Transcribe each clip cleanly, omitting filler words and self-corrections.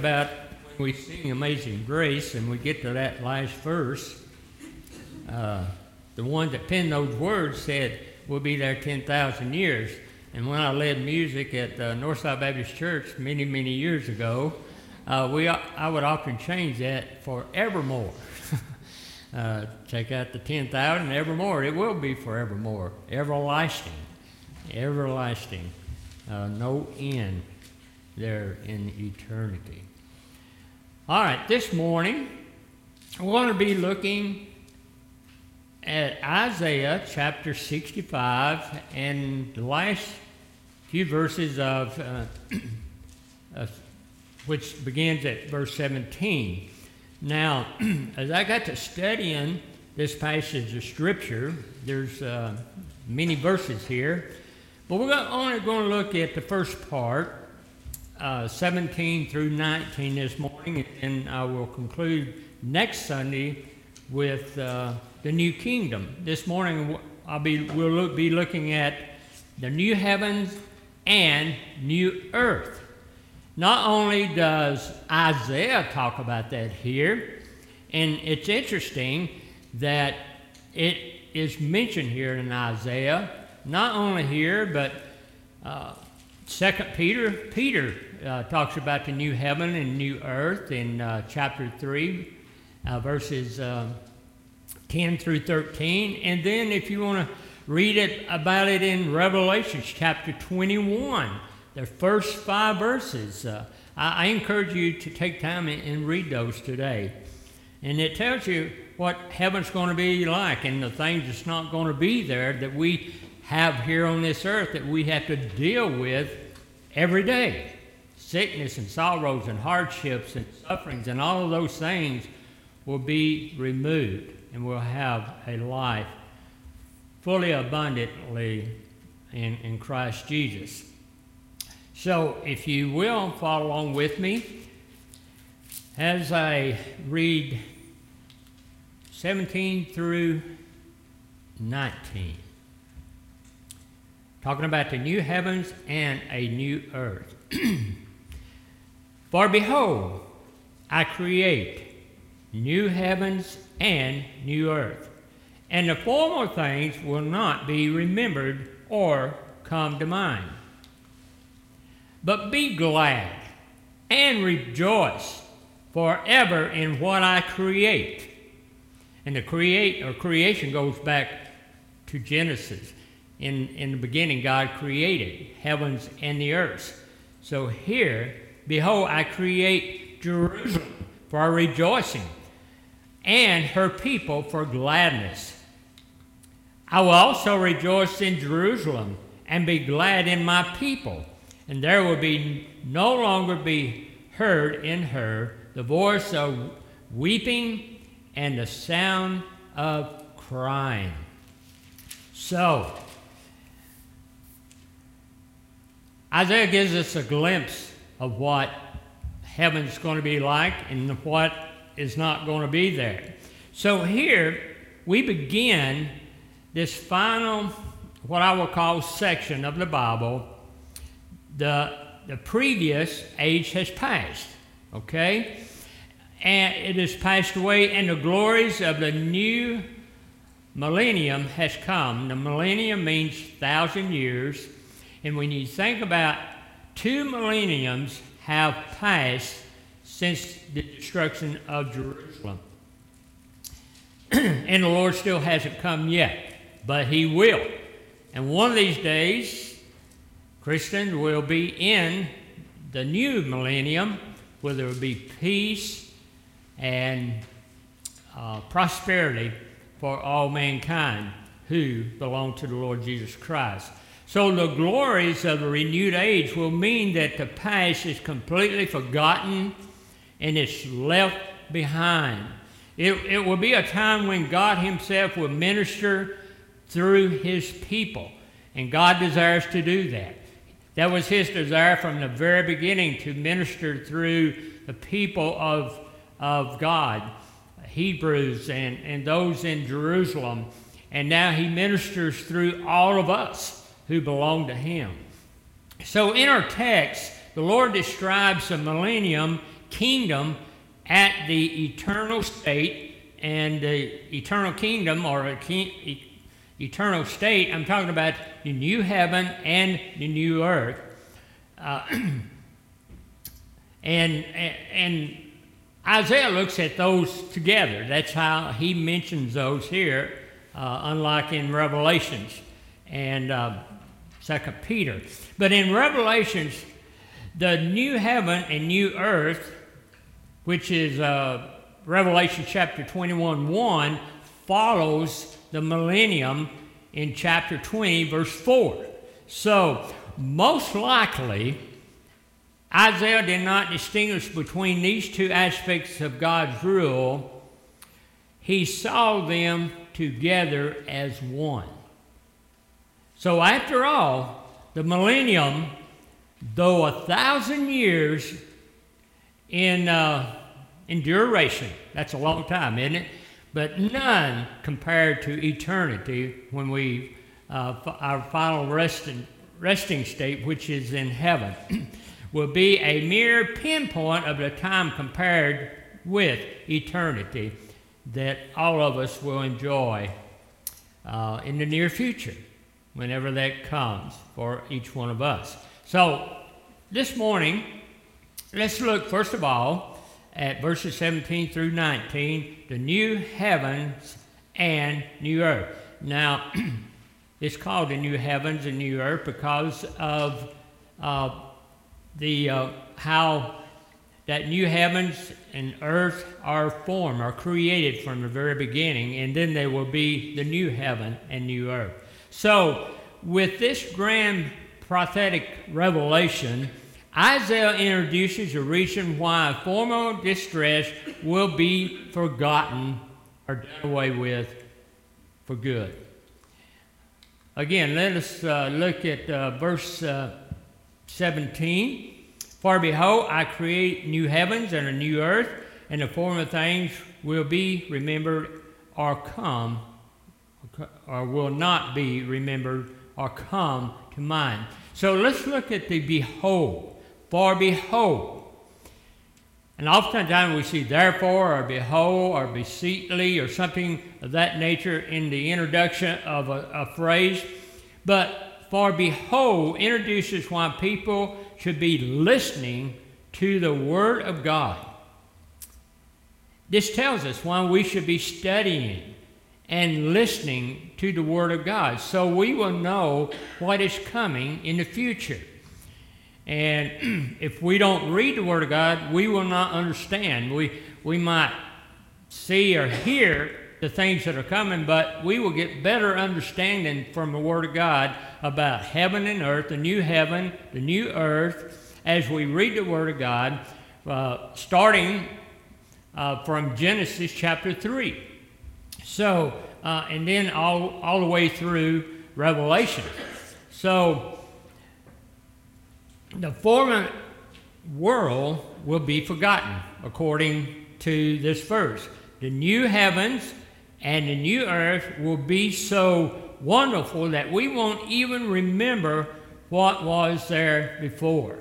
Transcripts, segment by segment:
about when we sing Amazing Grace and we get to that last verse, the one that penned those words said, we'll be there 10,000 years. And when I led music at Northside Baptist Church many, many years ago, I would often change that for evermore. Take out the 10,000, evermore. It will be forevermore. Everlasting. Everlasting. No end there in eternity. All right, this morning, we're going to be looking at Isaiah chapter 65 and the last few verses of which begins at verse 17. Now, as I got to studying this passage of Scripture, there's many verses here, but we're only going to look at the first part, 17 through 19 this morning, and I will conclude next Sunday with the New Kingdom. This morning we'll be looking at the new heavens and new earth. Not only does Isaiah talk about that here, and it's interesting that it is mentioned here in Isaiah, not only here, but 2 Peter talks about the new heaven and new earth in chapter 3, verses 10 through 13. And then if you want to read about it in Revelation chapter 21, the first 5 verses, I encourage you to take time and read those today. And it tells you what heaven's going to be like and the things that's not going to be there that we have here on this earth that we have to deal with every day. Sickness and sorrows and hardships and sufferings and all of those things will be removed, and we'll have a life fully abundantly in Christ Jesus. So if you will, follow along with me as I read 17 through 19. Talking about the new heavens and a new earth. For behold, I create new heavens and new earth, and the former things will not be remembered or come to mind. But be glad and rejoice forever in what I create. And the creation goes back to Genesis. In the beginning, God created heavens and the earth. So here, behold, I create Jerusalem for rejoicing, and her people for gladness. I will also rejoice in Jerusalem and be glad in my people, and there will be no longer be heard in her the voice of weeping and the sound of crying. So, Isaiah gives us a glimpse of what heaven's going to be like and what is not going to be there. So here we begin this final, what I will call section of the Bible. The previous age has passed, okay? And it has passed away, and the glories of the new millennium has come. The millennium means 1,000 years. And when you think about 2 millenniums have passed since the destruction of Jerusalem. And the Lord still hasn't come yet, but he will. And one of these days, Christians will be in the new millennium, where there will be peace and prosperity for all mankind who belong to the Lord Jesus Christ. So the glories of the renewed age will mean that the past is completely forgotten and it's left behind. It will be a time when God himself will minister through his people, and God desires to do that. That was his desire from the very beginning, to minister through the people of God, Hebrews and those in Jerusalem, and now he ministers through all of us who belong to him. So in our text, the Lord describes the millennium kingdom at the eternal state. And the eternal kingdom, or eternal state, I'm talking about the new heaven and the new earth. And Isaiah looks at those together. That's how he mentions those here, unlike in Revelations and 2 Peter. But in Revelations, the new heaven and new earth, which is Revelation chapter 21:1, follows the millennium in chapter 20, verse 4. So, most likely, Isaiah did not distinguish between these two aspects of God's rule. He saw them together as one. So after all, the millennium, though 1,000 years in duration, that's a long time, isn't it? But none compared to eternity when we, our final resting state, which is in heaven, will be a mere pinpoint of the time compared with eternity that all of us will enjoy in the near future, whenever that comes for each one of us. So this morning, let's look first of all at verses 17 through 19, the new heavens and new earth. Now, it's called the new heavens and new earth because of how that new heavens and earth are formed, are created from the very beginning, and then there will be the new heaven and new earth. So, with this grand prophetic revelation, Isaiah introduces a reason why former distress will be forgotten or done away with for good. Again, let us look at verse 17. For behold, I create new heavens and a new earth, and the former things will be remembered or come, or will not be remembered or come to mind. So let's look at the behold. For behold. And oftentimes we see therefore or behold or beseechly or something of that nature in the introduction of a phrase. But for behold introduces why people should be listening to the Word of God. This tells us why we should be studying and listening to the Word of God, so we will know what is coming in the future. And if we don't read the Word of God, we will not understand. We might see or hear the things that are coming, but we will get better understanding from the Word of God about heaven and earth, the new heaven, the new earth, as we read the Word of God, starting from Genesis chapter 3. So, and then all the way through Revelation. So, the former world will be forgotten, according to this verse. The new heavens and the new earth will be so wonderful that we won't even remember what was there before.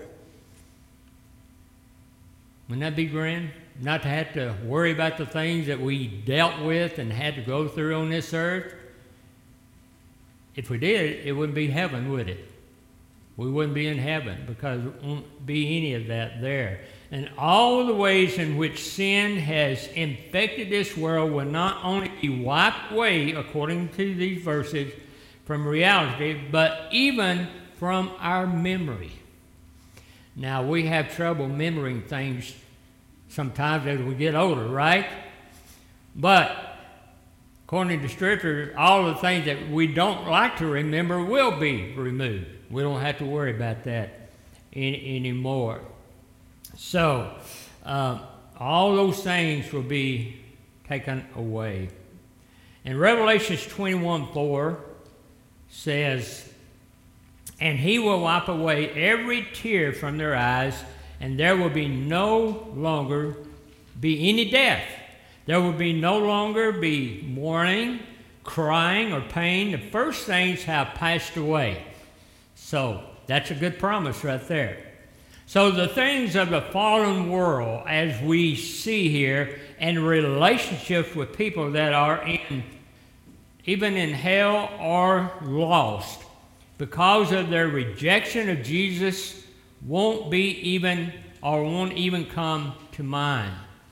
Wouldn't that be grand? Not to have to worry about the things that we dealt with and had to go through on this earth. If we did, it wouldn't be heaven, would it? We wouldn't be in heaven because there won't be any of that there. And all the ways in which sin has infected this world will not only be wiped away, according to these verses, from reality, but even from our memory. Now, we have trouble remembering things sometimes as we get older, right? But according to Scripture, all the things that we don't like to remember will be removed. We don't have to worry about that anymore. So, all those things will be taken away. And Revelation 21:4 says, and he will wipe away every tear from their eyes, and there will be no longer be any death. There will be no longer be mourning, crying, or pain. The first things have passed away. So that's a good promise right there. So the things of the fallen world, as we see here, and relationships with people that are even in hell or lost, because of their rejection of Jesus, won't even come to mind.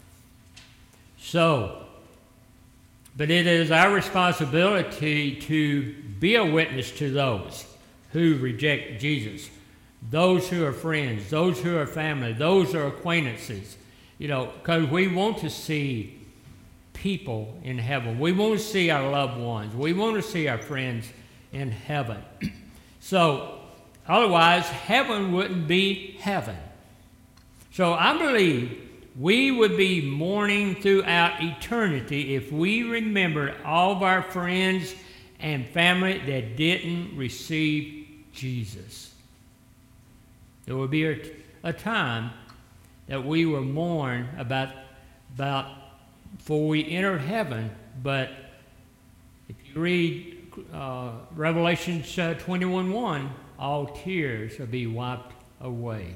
So, but it is our responsibility to be a witness to those who reject Jesus, those who are friends, those who are family, those who are acquaintances, because we want to see people in heaven. We want to see our loved ones. We want to see our friends in heaven. So, otherwise, heaven wouldn't be heaven. So I believe we would be mourning throughout eternity if we remembered all of our friends and family that didn't receive Jesus. There will be a time that we will mourn about before we enter heaven, but if you read Revelation 21:1, all tears will be wiped away.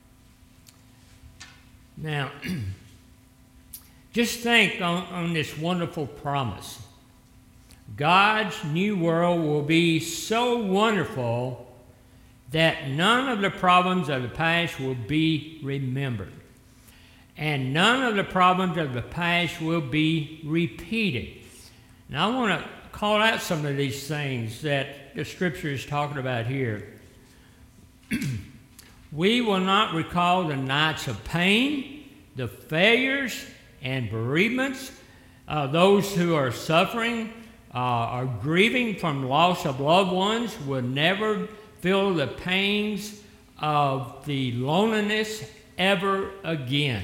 Now, just think on this wonderful promise. God's new world will be so wonderful that none of the problems of the past will be remembered. And none of the problems of the past will be repeated. Now, I want to call out some of these things that the Scripture is talking about here. We will not recall the nights of pain, the failures and bereavements, those who are suffering, are grieving from loss of loved ones will never feel the pains of the loneliness ever again.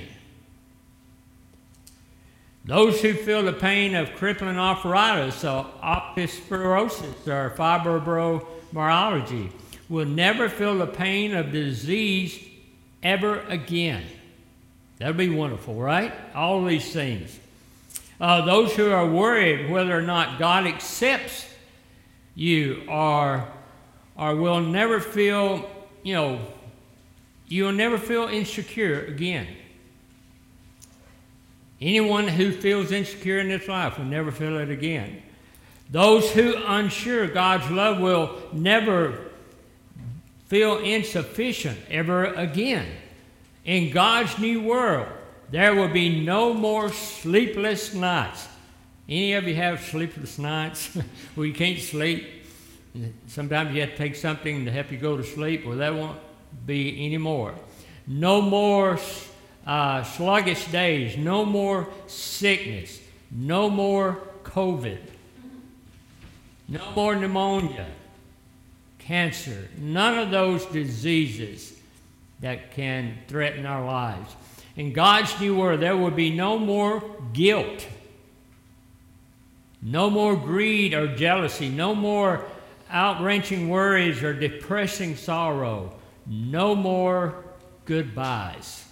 Those who feel the pain of crippling arthritis or osteoporosis or fibromyalgia will never feel the pain of disease ever again. That would be wonderful, right? All these things. Those who are worried whether or not God accepts you or will never feel, you'll never feel insecure again. Anyone who feels insecure in this life will never feel it again. Those who are unsure of God's love will never feel insufficient ever again. In God's new world, there will be no more sleepless nights. Any of you have sleepless nights where you can't sleep? Sometimes you have to take something to help you go to sleep. Well, that won't be anymore. No more sluggish days, no more sickness, no more COVID, no more pneumonia, cancer, none of those diseases that can threaten our lives. In God's new world, there will be no more guilt, no more greed or jealousy, no more out-wrenching worries or depressing sorrow, no more goodbyes.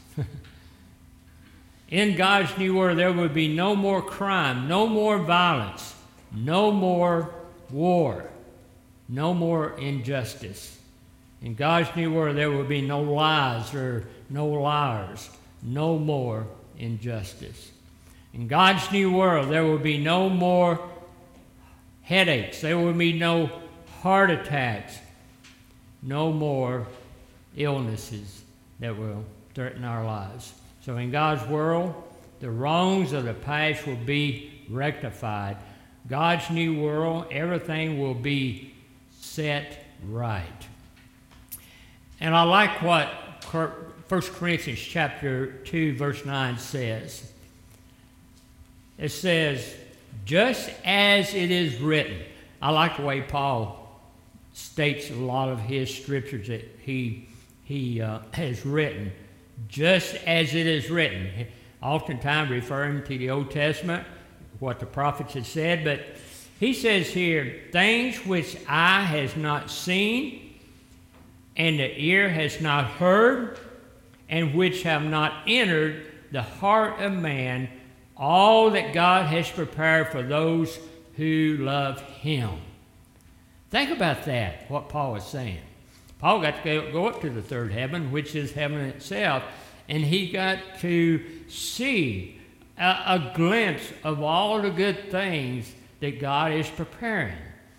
In God's new world, there will be no more crime, no more violence, no more war, no more injustice. In God's new world, there will be no lies or no liars, no more injustice. In God's new world, there will be no more headaches. There will be no heart attacks, no more illnesses that will threaten our lives. So in God's world, the wrongs of the past will be rectified. God's new world, everything will be set right. And I like what 1 Corinthians chapter 2, verse 9 says. It says, just as it is written. I like the way Paul states a lot of his scriptures that he has written. Just as it is written, oftentimes referring to the Old Testament, what the prophets had said, but he says here, things which eye has not seen, and the ear has not heard, and which have not entered the heart of man, all that God has prepared for those who love him. Think about that, what Paul is saying. Paul got to go up to the third heaven, which is heaven itself, and he got to see a glimpse of all the good things that God is preparing.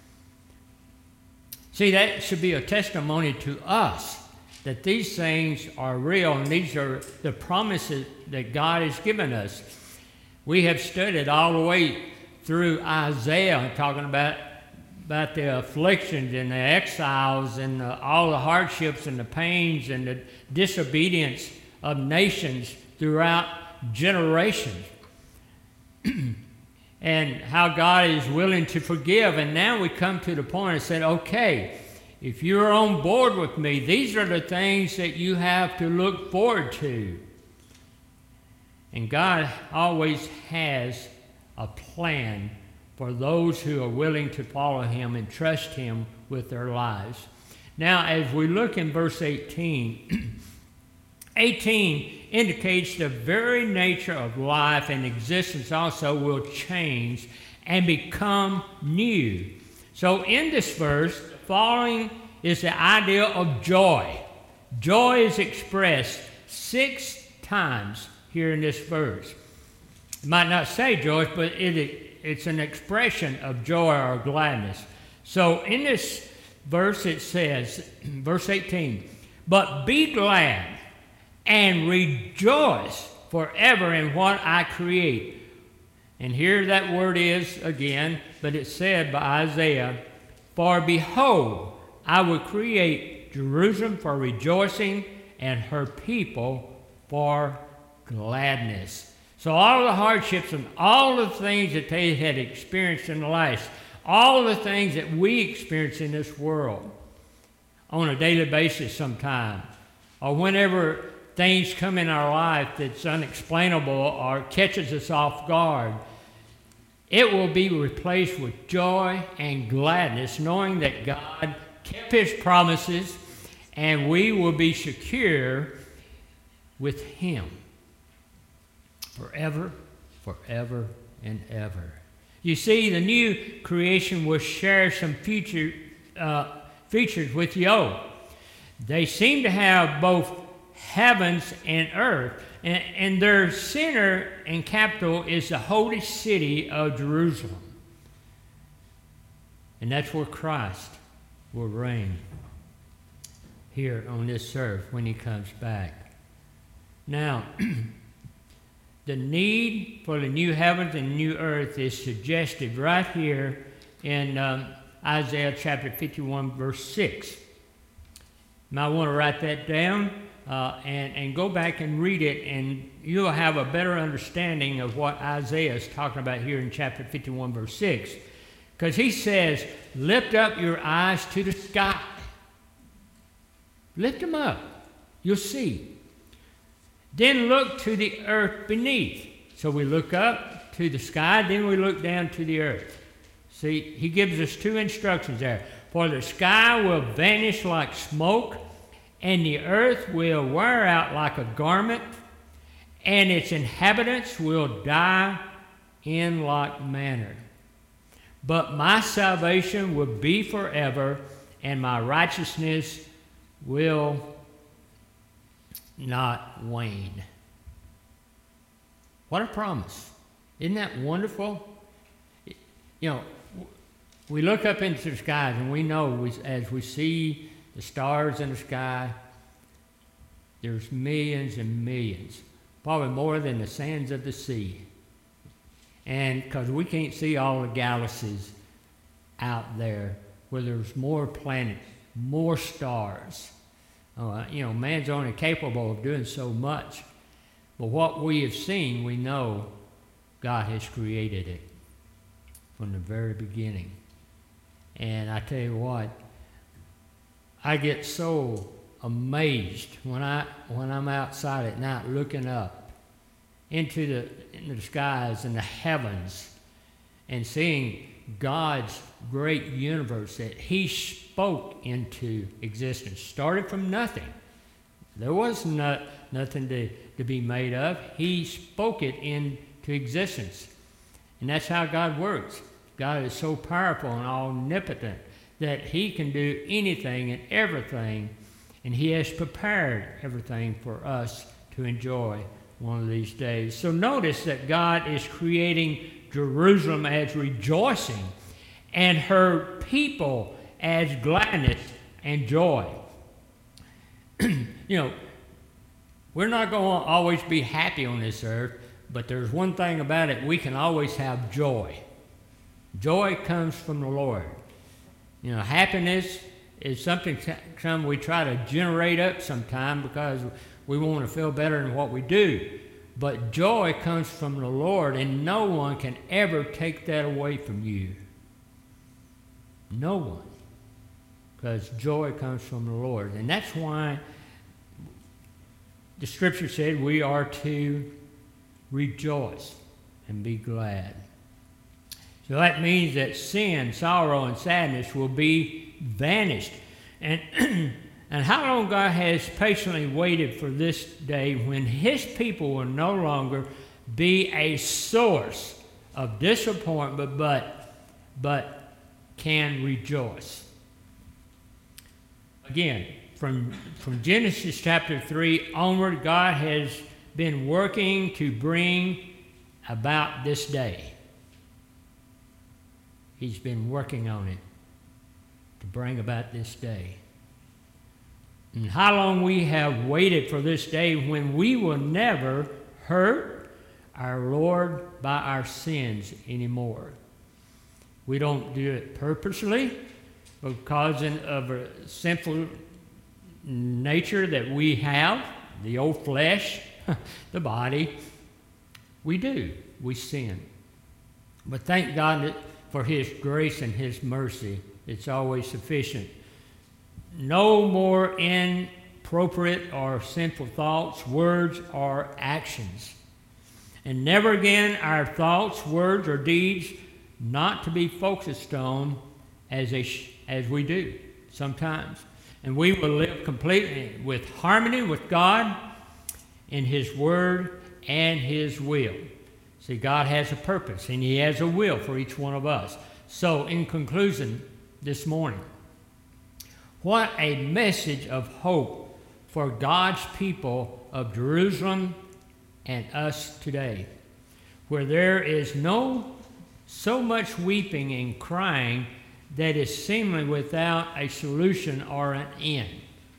See, that should be a testimony to us that these things are real, and these are the promises that God has given us. We have studied all the way through Isaiah, talking about the afflictions and the exiles and all the hardships and the pains and the disobedience of nations throughout generations. And how God is willing to forgive. And now we come to the point and said, okay, if you're on board with me, these are the things that you have to look forward to. And God always has a plan for those who are willing to follow Him and trust Him with their lives. Now, as we look in verse 18, 18 indicates the very nature of life and existence also will change and become new. So in this verse, the following is the idea of joy. Joy is expressed 6 times here in this verse. It might not say joy, but it's an expression of joy or gladness. So in this verse it says, verse 18, "But be glad and rejoice forever in what I create." And here that word is again, but it's said by Isaiah, "For behold, I will create Jerusalem for rejoicing and her people for gladness." So all the hardships and all the things that they had experienced in life, all the things that we experience in this world on a daily basis sometime, or whenever things come in our life that's unexplainable or catches us off guard, it will be replaced with joy and gladness, knowing that God kept His promises and we will be secure with Him forever, forever, and ever. You see, the new creation will share some features with the old. They seem to have both heavens and earth, and their center and capital is the holy city of Jerusalem. And that's where Christ will reign here on this earth when He comes back. Now, the need for the new heavens and new earth is suggested right here in Isaiah chapter 51, verse 6. You might want to write that down and go back and read it, and you'll have a better understanding of what Isaiah is talking about here in chapter 51, verse 6. Because he says, "Lift up your eyes to the sky." Lift them up. You'll see. "Then look to the earth beneath." So we look up to the sky, then we look down to the earth. See, he gives us 2 instructions there. "For the sky will vanish like smoke, and the earth will wear out like a garment, and its inhabitants will die in like manner. But my salvation will be forever, and my righteousness will not wane." What a promise. Isn't that wonderful? You know, we look up into the skies and we know as we see the stars in the sky, there's millions and millions, probably more than the sands of the sea. And because we can't see all the galaxies out there where there's more planets, more stars. Man's only capable of doing so much. But what we have seen, we know God has created it from the very beginning. And I tell you what, I get so amazed when I'm outside at night looking up into the skies and the heavens and seeing God's great universe that He spoke into existence. Started from nothing. There was nothing to be made of. He spoke it into existence. And that's how God works. God is so powerful and omnipotent that he can do anything and everything, and he has prepared everything for us to enjoy one of these days. So notice that God is creating Jerusalem as rejoicing and her people as gladness and joy. We're not going to always be happy on this earth, but there's one thing about it: we can always have joy. Joy comes from the Lord. Happiness is something we try to generate up sometime because we want to feel better than what we do. But joy comes from the Lord, and no one can ever take that away from you. No one. Because joy comes from the Lord. And that's why the Scripture said we are to rejoice and be glad. So that means that sin, sorrow, and sadness will be vanished. And and how long God has patiently waited for this day when his people will no longer be a source of disappointment, but can rejoice. Again, from Genesis chapter 3 onward, God has been working to bring about this day. He's been working on it to bring about this day. And how long we have waited for this day when we will never hurt our Lord by our sins anymore. We don't do it purposely because of a sinful nature that we have, the old flesh, the body. We do. We sin. But thank God for his grace and his mercy. It's always sufficient. No more inappropriate or sinful thoughts, words, or actions. And never again our thoughts, words, or deeds not to be focused on as we do sometimes. And we will live completely with harmony with God in his word and his will. See, God has a purpose and he has a will for each one of us. So in conclusion this morning, what a message of hope for God's people of Jerusalem and us today, where there is so much weeping and crying that is seemingly without a solution or an end.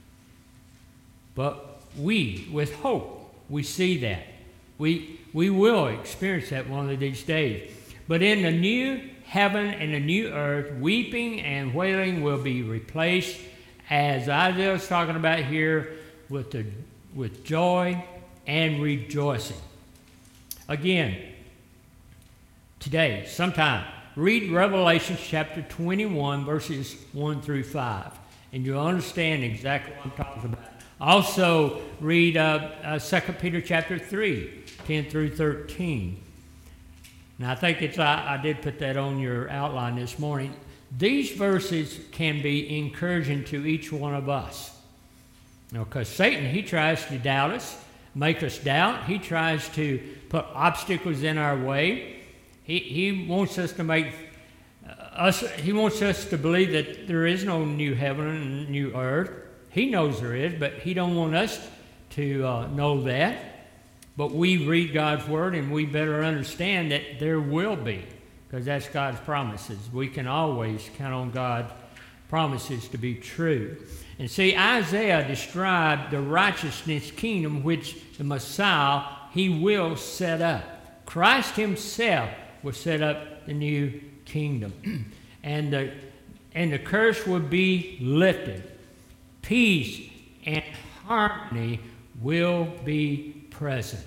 But we, with hope, we see that. We will experience that one of these days. But in the new heaven and the new earth, weeping and wailing will be replaced, as Isaiah is talking about here, with joy and rejoicing. Again, today, sometime, read Revelation chapter 21, verses 1 through 5, and you'll understand exactly what I'm talking about. Also, read 2 Peter chapter 3, 10 through 13. Now, I think I did put that on your outline this morning. These verses can be encouraging to each one of us. Because Satan, he tries to doubt us, make us doubt. He tries to put obstacles in our way. He wants us to he wants us to believe that there is no new heaven and new earth. He knows there is, but he don't want us to know that. But we read God's word and we better understand that there will be, because that's God's promises. We can always count on God's promises to be true. And see, Isaiah described the righteousness kingdom which the Messiah, he will set up. Christ himself will set up the new kingdom. and the curse will be lifted. Peace and harmony will be present.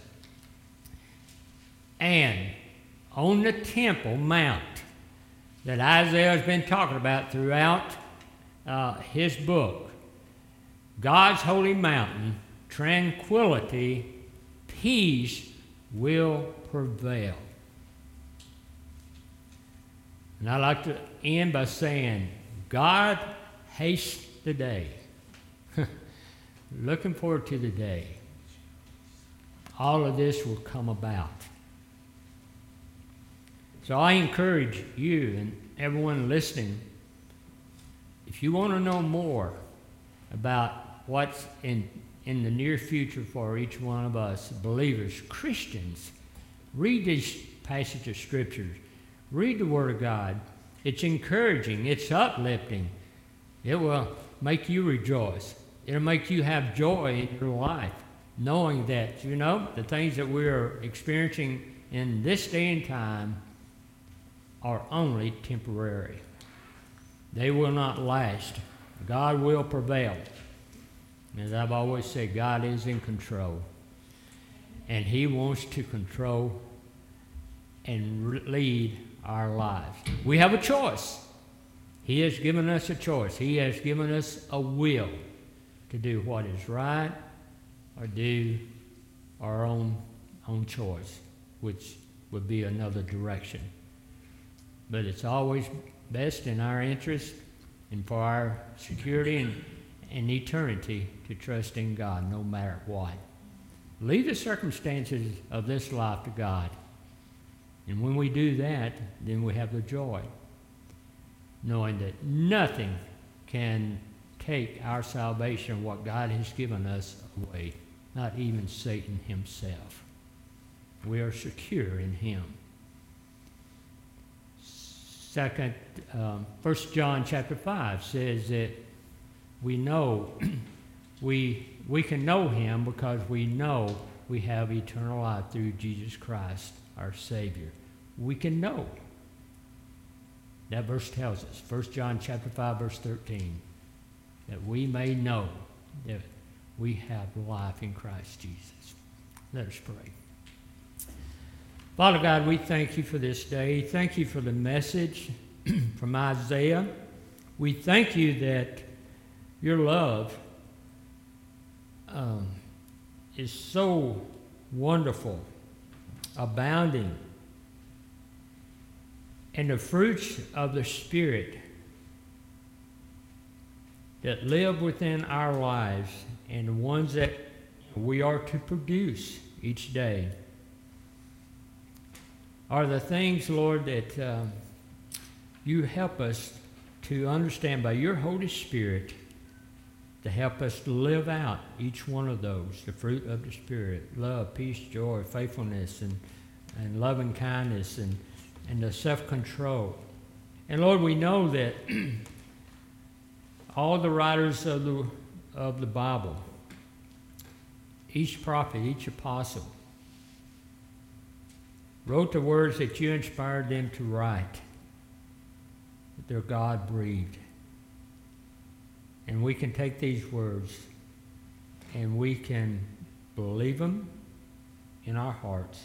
And on the Temple Mount that Isaiah has been talking about throughout his book, God's holy mountain, tranquility, peace will prevail. And I'd like to end by saying, God haste the day. Looking forward to the day all of this will come about. So I encourage you and everyone listening if you want to know more about what's in the near future for each one of us, believers, Christians, read these passages of Scriptures. Read the Word of God. It's encouraging. It's uplifting. It will make you rejoice. It'll make you have joy in your life, knowing that, the things that we're experiencing in this day and time are only temporary. They will not last. God will prevail. As I've always said, God is in control. And He wants to control and lead our lives. We have a choice. He has given us a choice. He has given us a will to do what is right or do our own choice, which would be another direction. But it's always best in our interest and for our security and eternity to trust in God no matter what. Leave the circumstances of this life to God. And when we do that, then we have the joy, knowing that nothing can take our salvation, what God has given us, away, not even Satan himself. We are secure in Him. 1 John chapter 5 says that we know, we can know Him because we know we have eternal life through Jesus Christ, our Savior. We can know. That verse tells us, 1 John chapter 5, verse 13, that we may know that we have life in Christ Jesus. Let us pray. Father God, we thank You for this day. Thank You for the message from Isaiah. We thank You that Your love is so wonderful, abounding, and the fruits of the Spirit that live within our lives and the ones that we are to produce each day are the things, Lord, that You help us to understand by Your Holy Spirit, to help us to live out each one of those, the fruit of the Spirit, love, peace, joy, faithfulness, and loving kindness, and the self-control. And Lord, we know that all the writers of the Bible, each prophet, each apostle, wrote the words that You inspired them to write, that they're God-breathed. And we can take these words and we can believe them in our hearts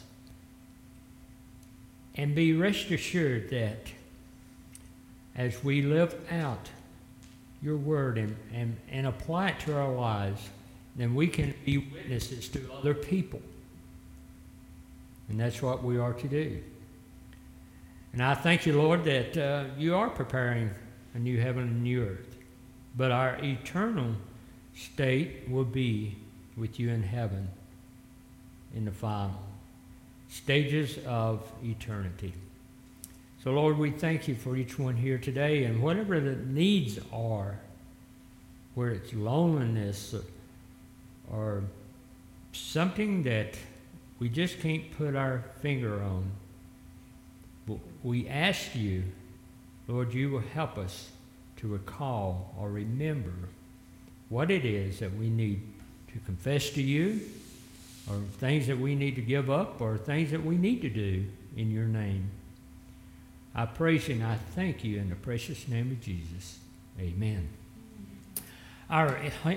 and be rest assured that as we live out Your word and apply it to our lives, then we can be witnesses to other people. And that's what we are to do. And I thank You, Lord, that You are preparing a new heaven and new earth. But our eternal state will be with You in heaven in the final stages of eternity. So, Lord, we thank You for each one here today, and whatever the needs are, where it's loneliness or something that we just can't put our finger on, we ask You, Lord, You will help us to recall or remember what it is that we need to confess to You, or things that we need to give up, or things that we need to do in Your name. I praise You and I thank You in the precious name of Jesus. Amen. Our